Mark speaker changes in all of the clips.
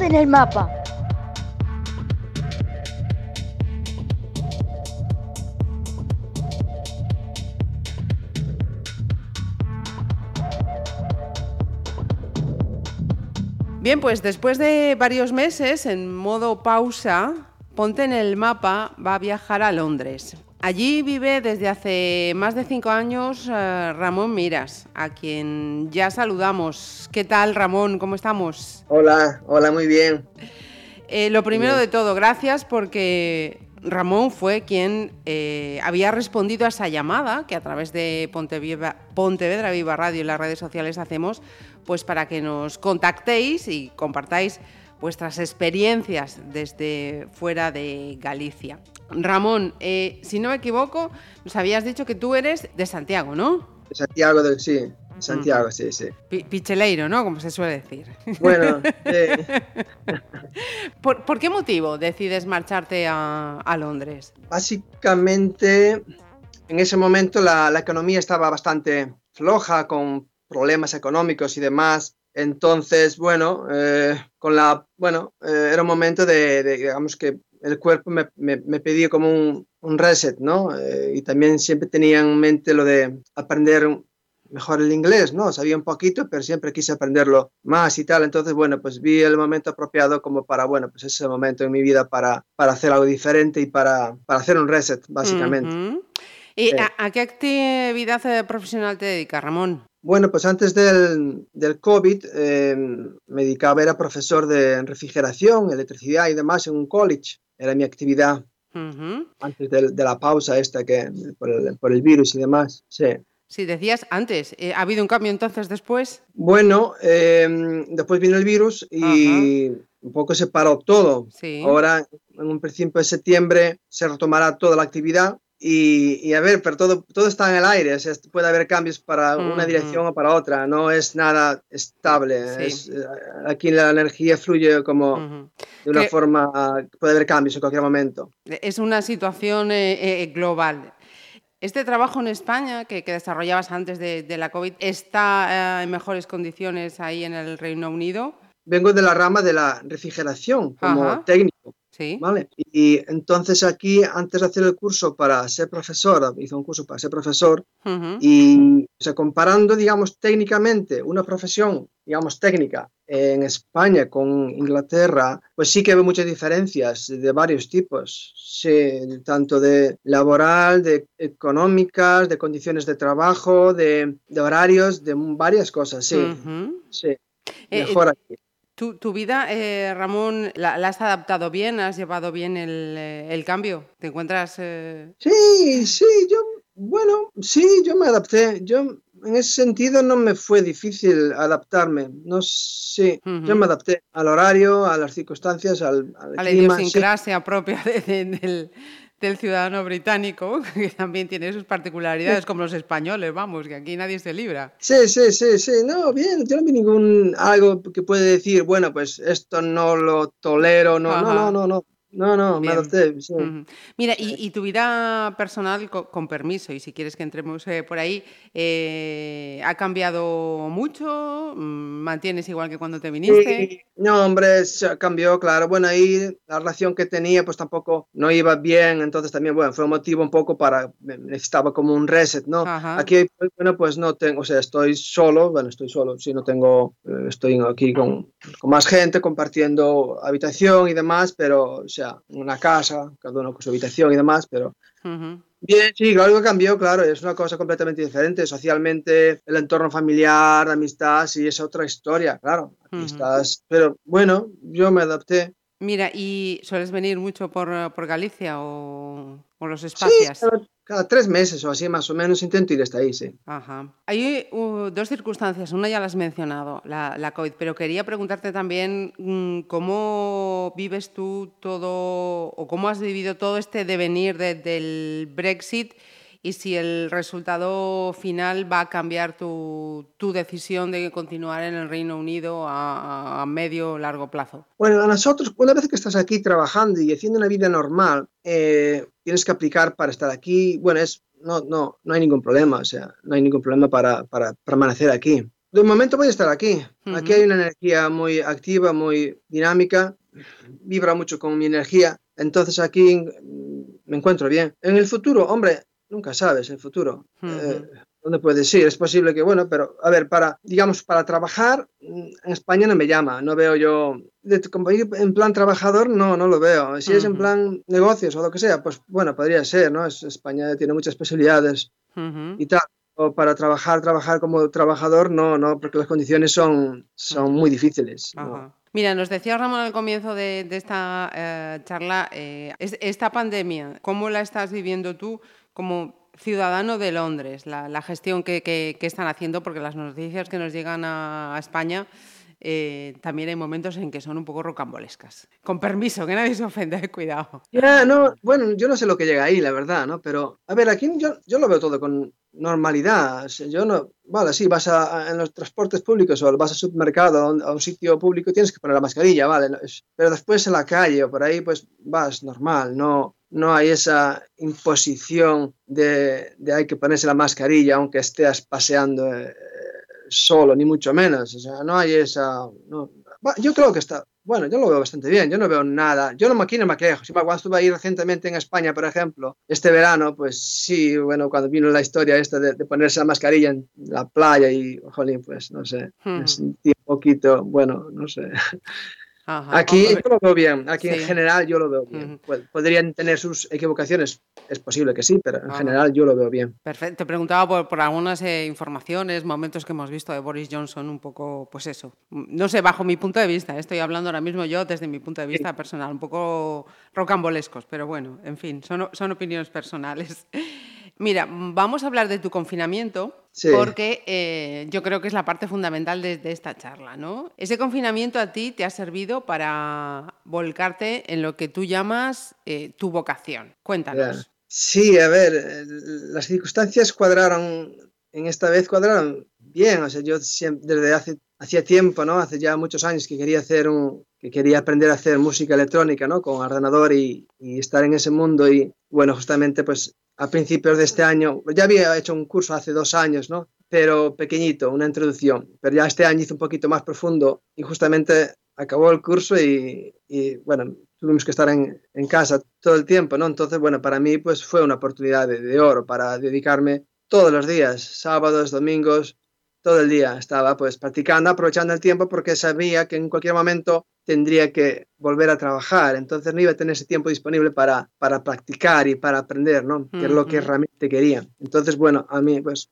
Speaker 1: Ponte en el mapa.
Speaker 2: Bien, pues después de varios meses en modo pausa, Ponte en el mapa va a viajar a Londres. Allí vive desde hace más de 5 años Ramón Miras, a quien ya saludamos. ¿Qué tal, Ramón? ¿Cómo estamos?
Speaker 3: Hola, muy bien.
Speaker 2: Lo primero de todo, gracias porque Ramón fue quien había respondido a esa llamada que a través de Pontevedra Viva Radio y las redes sociales hacemos, pues para que nos contactéis y compartáis vuestras experiencias desde fuera de Galicia. Ramón, si no me equivoco, nos habías dicho que tú eres de Santiago, ¿no?
Speaker 3: De Santiago, sí. Santiago, sí.
Speaker 2: Picheleiro, ¿no? Como se suele decir.
Speaker 3: Bueno,
Speaker 2: ¿Por qué motivo decides marcharte a Londres?
Speaker 3: Básicamente, en ese momento la economía estaba bastante floja, con problemas económicos y demás. Entonces, era un momento de digamos que el cuerpo me pedía como un reset, ¿no? Y también siempre tenía en mente lo de aprender mejor el inglés, ¿no? Sabía un poquito, pero siempre quise aprenderlo más y tal. Entonces, pues vi el momento apropiado como para, pues ese momento en mi vida para hacer algo diferente y para hacer un reset, básicamente.
Speaker 2: Uh-huh. ¿Y a qué actividad profesional te dedicas, Ramón?
Speaker 3: Bueno, pues antes del COVID me dedicaba, era profesor de refrigeración, electricidad y demás en un college. Era mi actividad antes de la pausa esta que por el virus y demás, sí.
Speaker 2: Sí, decías antes, ¿ha habido un cambio entonces después?
Speaker 3: Bueno, después vino el virus y un poco se paró todo.
Speaker 2: Sí.
Speaker 3: Ahora, en un principio de septiembre, se retomará toda la actividad y a ver, pero todo está en el aire. O sea, puede haber cambios para una dirección o para otra. No es nada estable.
Speaker 2: Sí.
Speaker 3: Aquí la energía fluye como de una forma, puede haber cambios en cualquier momento.
Speaker 2: Es una situación global. ¿Este trabajo en España que desarrollabas antes de la COVID está en mejores condiciones ahí en el Reino Unido?
Speaker 3: Vengo de la rama de la refrigeración como técnico.
Speaker 2: Sí.
Speaker 3: ¿Vale? Y entonces aquí, antes de hacer el curso para ser profesor, hice un curso para ser profesor y, o sea, comparando, digamos, técnicamente una profesión, digamos, técnica en España con Inglaterra, pues sí que veo muchas diferencias de varios tipos, sí, tanto de laboral, de económicas, de condiciones de trabajo, de horarios, de varias cosas, sí, sí, mejor aquí.
Speaker 2: ¿Tu vida, Ramón, la has adaptado bien? ¿Has llevado bien el cambio? ¿Te encuentras...?
Speaker 3: Sí, yo me adapté. En ese sentido no me fue difícil adaptarme. No sé, yo me adapté al horario, a las circunstancias, al
Speaker 2: a la
Speaker 3: clima,
Speaker 2: idiosincrasia propia del ciudadano británico, que también tiene sus particularidades, como los españoles, vamos, que aquí nadie se libra.
Speaker 3: Sí. No, bien, yo no vi algo que puede decir, bueno, pues esto no lo tolero, no, me adapté. Sí.
Speaker 2: Mira, y tu vida personal, con permiso, y si quieres que entremos por ahí, ¿ha cambiado mucho? ¿Mantienes igual que cuando te viniste?
Speaker 3: Sí, no, hombre, cambió, claro. Bueno, ahí la relación que tenía pues tampoco no iba bien, entonces también, fue un motivo un poco necesitaba como un reset, ¿no? Aquí, pues no tengo, o sea, estoy solo, sí, no tengo, estoy aquí con más gente compartiendo habitación y demás, pero, o sea, una casa, cada uno con su habitación y demás, pero... Bien, sí, algo cambió, claro, es una cosa completamente diferente. Socialmente, el entorno familiar, la amistad, sí, es otra historia, claro. Aquí estás, pero bueno, yo me adapté.
Speaker 2: Mira, ¿y sueles venir mucho por Galicia o los espacios?
Speaker 3: Sí, cada 3 meses o así más o menos intento ir hasta ahí, sí.
Speaker 2: Hay dos circunstancias, una ya la has mencionado, la COVID, pero quería preguntarte también cómo vives tú todo o cómo has vivido todo este devenir del Brexit y si el resultado final va a cambiar tu decisión de continuar en el Reino Unido a medio o largo plazo.
Speaker 3: Bueno, a nosotros, una vez que estás aquí trabajando y haciendo una vida normal, tienes que aplicar para estar aquí. Bueno, no hay ningún problema, o sea, no hay ningún problema para permanecer aquí. De momento voy a estar aquí. Aquí hay una energía muy activa, muy dinámica, vibra mucho con mi energía, entonces aquí me encuentro bien. En el futuro, hombre, nunca sabes el futuro. ¿Dónde puedes ir? Es posible que, bueno, pero a ver, digamos, para trabajar, en España no me llama, no veo yo, como ir en plan trabajador, no lo veo. Si es en plan negocios o lo que sea, pues bueno, podría ser, ¿no? España tiene muchas posibilidades y tal. O para trabajar como trabajador, no, porque las condiciones son muy difíciles. ¿No?
Speaker 2: Mira, nos decía Ramón al comienzo de esta charla, esta pandemia, ¿cómo la estás viviendo tú como ciudadano de Londres? La gestión que están haciendo, porque las noticias que nos llegan a España también hay momentos en que son un poco rocambolescas. Con permiso, que nadie se ofenda, cuidado.
Speaker 3: Bueno, yo no sé lo que llega ahí, la verdad, ¿no? Pero, a ver, aquí yo lo veo todo con normalidad. O sea, yo no, vale, sí, vas en los transportes públicos o vas al supermercado, a un sitio público, tienes que poner la mascarilla, vale. Pero después en la calle o por ahí, pues vas normal, no hay esa imposición de hay que ponerse la mascarilla aunque estés paseando solo, ni mucho menos. O sea, no hay esa... No. Yo creo que está... Bueno, yo lo veo bastante bien, yo no veo nada. Yo aquí no me quejo. Cuando estuve ahí recientemente en España, por ejemplo, este verano, pues sí, bueno, cuando vino la historia esta de ponerse la mascarilla en la playa y, jolín, pues no sé, me sentí un poquito, bueno, no sé... Aquí yo lo veo bien, aquí en general yo lo veo bien. Podrían tener sus equivocaciones, es posible que sí, pero en general yo lo veo bien.
Speaker 2: Perfecto, te preguntaba por algunas informaciones, momentos que hemos visto de Boris Johnson, un poco, pues eso, no sé, bajo mi punto de vista, estoy hablando ahora mismo yo desde mi punto de vista personal, un poco rocambolescos, pero bueno, en fin, son opiniones personales. Mira, vamos a hablar de tu confinamiento, porque yo creo que es la parte fundamental de esta charla, ¿no? Ese confinamiento a ti te ha servido para volcarte en lo que tú llamas tu vocación. Cuéntanos.
Speaker 3: Sí, a ver, las circunstancias cuadraron bien. O sea, yo desde hacía tiempo, ¿no? Hace ya muchos años que quería aprender a hacer música electrónica, ¿no? Con ordenador y estar en ese mundo. Y bueno, justamente pues a principios de este año, ya había hecho un curso hace 2 años, ¿no? Pero pequeñito, una introducción. Pero ya este año hice un poquito más profundo y justamente acabó el curso y bueno, tuvimos que estar en casa todo el tiempo, ¿no? Entonces, bueno, para mí pues fue una oportunidad de oro para dedicarme todos los días, sábados, domingos, todo el día estaba pues practicando, aprovechando el tiempo porque sabía que en cualquier momento tendría que volver a trabajar, entonces no iba a tener ese tiempo disponible para practicar y para aprender, ¿no? Que es lo que realmente quería. Entonces, bueno, a mí pues...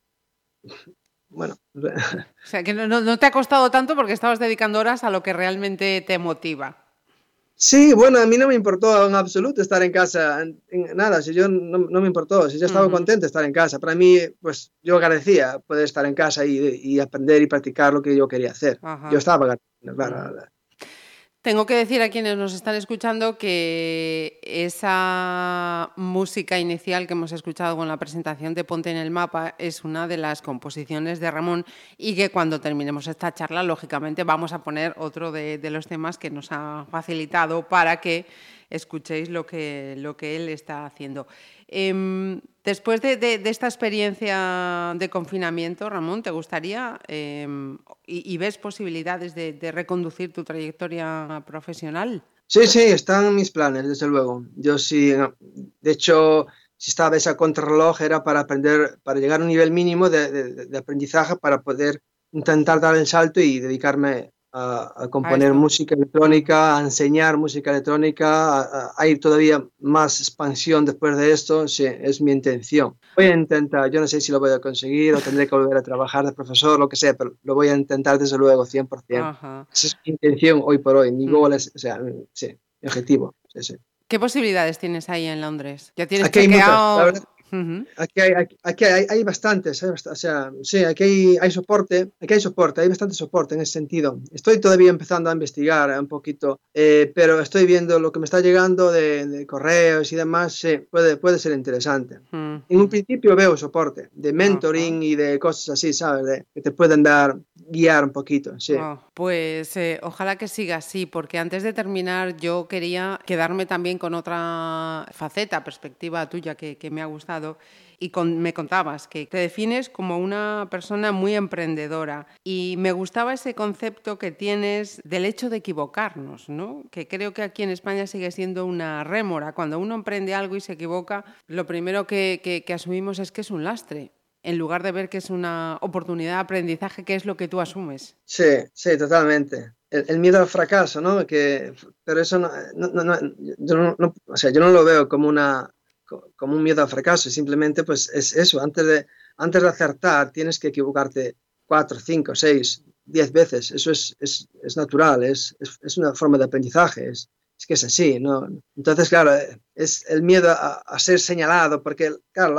Speaker 3: Bueno.
Speaker 2: O sea, que no te ha costado tanto porque estabas dedicando horas a lo que realmente te motiva.
Speaker 3: Sí, bueno, a mí no me importó en absoluto estar en casa, nada, si yo no me importó, si yo estaba contento de estar en casa. Para mí, pues yo agradecía poder estar en casa y aprender y practicar lo que yo quería hacer. Yo estaba agradecido, claro.
Speaker 2: Tengo que decir a quienes nos están escuchando que esa música inicial que hemos escuchado con la presentación de Ponte en el Mapa es una de las composiciones de Ramón y que cuando terminemos esta charla, lógicamente, vamos a poner otro de los temas que nos ha facilitado para que escuchéis lo que él está haciendo. Después de esta experiencia de confinamiento, Ramón, ¿te gustaría y ves posibilidades de reconducir tu trayectoria profesional?
Speaker 3: Sí, están mis planes, desde luego. Yo sí, de hecho, si estaba esa contrarreloj era para aprender, para llegar a un nivel mínimo de aprendizaje para poder intentar dar el salto y dedicarme a componer música electrónica, a enseñar música electrónica, a ir todavía más expansión después de esto. Sí, es mi intención. Voy a intentar, yo no sé si lo voy a conseguir o tendré que volver a trabajar de profesor, lo que sea, pero lo voy a intentar desde luego, 100%. Esa es mi intención hoy por hoy, mi goal es, o sea, sí, mi objetivo. Sí.
Speaker 2: ¿Qué posibilidades tienes ahí en Londres? ¿Ya tienes
Speaker 3: chequeado?
Speaker 2: Hay muchas, la
Speaker 3: verdad. Aquí hay bastantes, o sea, sí, aquí hay soporte, hay bastante soporte en ese sentido. Estoy todavía empezando a investigar un poquito, pero estoy viendo lo que me está llegando de correos y demás, sí, puede ser interesante. En un principio veo soporte de mentoring y de cosas así, ¿sabes? Que te pueden dar guiar un poquito, sí.
Speaker 2: Pues ojalá que siga así, porque antes de terminar yo quería quedarme también con otra faceta, perspectiva tuya que me ha gustado. Y me contabas que te defines como una persona muy emprendedora y me gustaba ese concepto que tienes del hecho de equivocarnos, ¿no? Que creo que aquí en España sigue siendo una rémora. Cuando uno emprende algo y se equivoca, lo primero que asumimos es que es un lastre, en lugar de ver que es una oportunidad de aprendizaje, que es lo que tú asumes.
Speaker 3: Sí, sí, totalmente. El miedo al fracaso, ¿no? Pero eso yo no lo veo como un miedo al fracaso, simplemente pues es eso, antes de acertar tienes que equivocarte 4, 5, 6, 10 veces, eso es natural, es una forma de aprendizaje, es que es así, ¿no? Entonces, claro, es el miedo a ser señalado, porque, claro,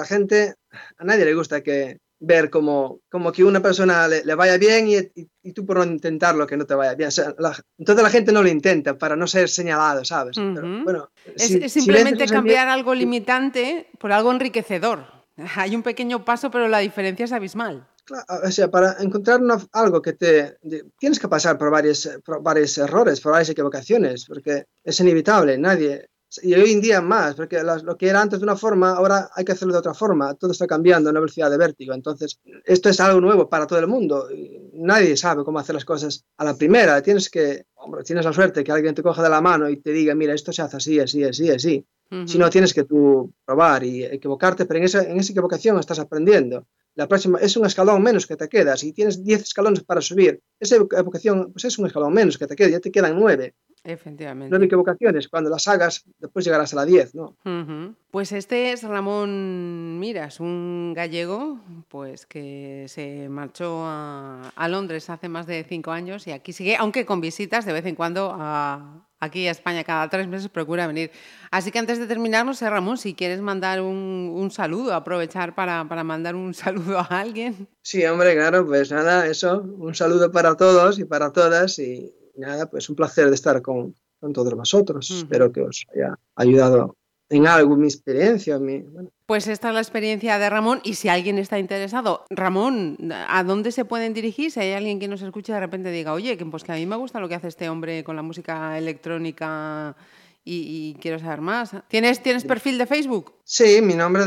Speaker 3: a nadie le gusta ver como que una persona le vaya bien y tú por no intentarlo que no te vaya bien. O sea, entonces la gente no lo intenta para no ser señalado, ¿sabes?
Speaker 2: Uh-huh.
Speaker 3: Pero, bueno,
Speaker 2: es simplemente cambiar algo limitante por algo enriquecedor. Hay un pequeño paso, pero la diferencia es abismal.
Speaker 3: Claro, o sea, para encontrar algo que tienes que pasar por varios errores, por varias equivocaciones, porque es inevitable, y hoy en día más, porque lo que era antes de una forma, ahora hay que hacerlo de otra forma, todo está cambiando a una velocidad de vértigo, entonces esto es algo nuevo para todo el mundo, y nadie sabe cómo hacer las cosas a la primera, tienes la suerte que alguien te coja de la mano y te diga, mira, esto se hace así, así, así, así. Uh-huh. Si no, tienes que tú probar y equivocarte, pero en esa equivocación estás aprendiendo. La próxima es un escalón menos que te queda. Si tienes 10 escalones para subir, esa equivocación pues es un escalón menos que te queda, ya te quedan 9.
Speaker 2: Efectivamente.
Speaker 3: 9 equivocaciones. Cuando las hagas, después llegarás a la 10, ¿no?
Speaker 2: Uh-huh. Pues este es Ramón Miras, un gallego pues que se marchó a Londres hace más de 5 años y aquí sigue, aunque con visitas de vez en cuando aquí a España cada 3 meses procura venir. Así que antes de terminar, no sé, Ramón, si quieres mandar un saludo, aprovechar para mandar un saludo a alguien.
Speaker 3: Sí, hombre, claro, pues nada, eso, un saludo para todos y para todas y nada, pues un placer de estar con todos vosotros. Uh-huh. Espero que os haya ayudado en algo mi experiencia. Bueno.
Speaker 2: Pues esta es la experiencia de Ramón y si alguien está interesado, Ramón, ¿a dónde se pueden dirigir? Si hay alguien que nos escuche de repente diga, oye, pues que a mí me gusta lo que hace este hombre con la música electrónica y quiero saber más. ¿Tienes perfil de Facebook?
Speaker 3: Sí, mi nombre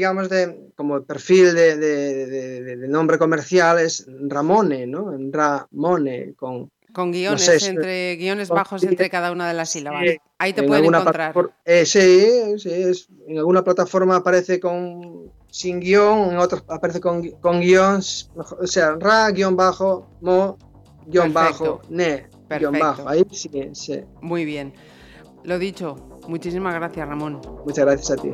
Speaker 3: como perfil de nombre comercial es Ramone, ¿no? Ramone
Speaker 2: con guiones, guiones bajos entre cada una de las sílabas. Ahí te pueden encontrar.
Speaker 3: Sí, en alguna plataforma aparece sin guión, en otras aparece con guions, o sea, ra-mo-ne.
Speaker 2: Perfecto.
Speaker 3: Ahí sí.
Speaker 2: Muy bien. Lo dicho, muchísimas gracias, Ramón.
Speaker 3: Muchas gracias a ti.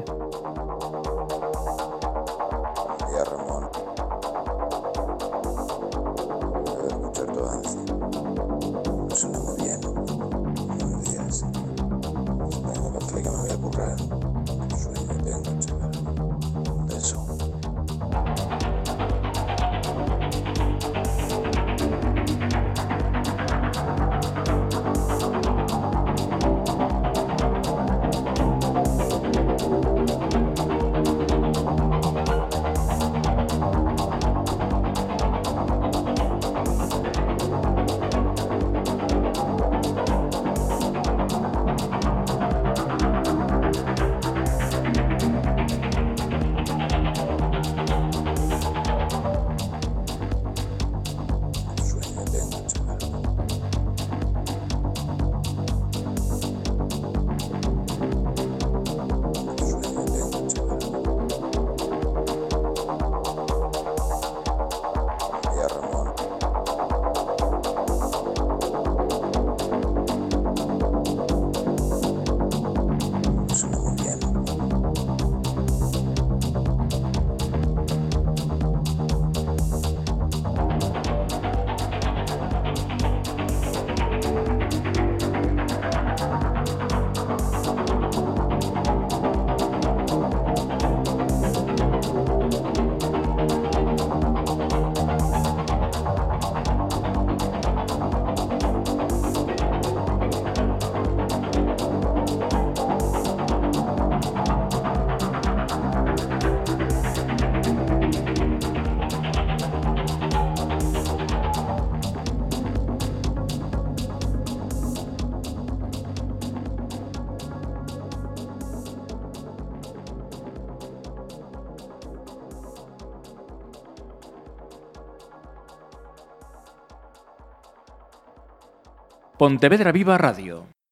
Speaker 1: Pontevedra Viva Radio.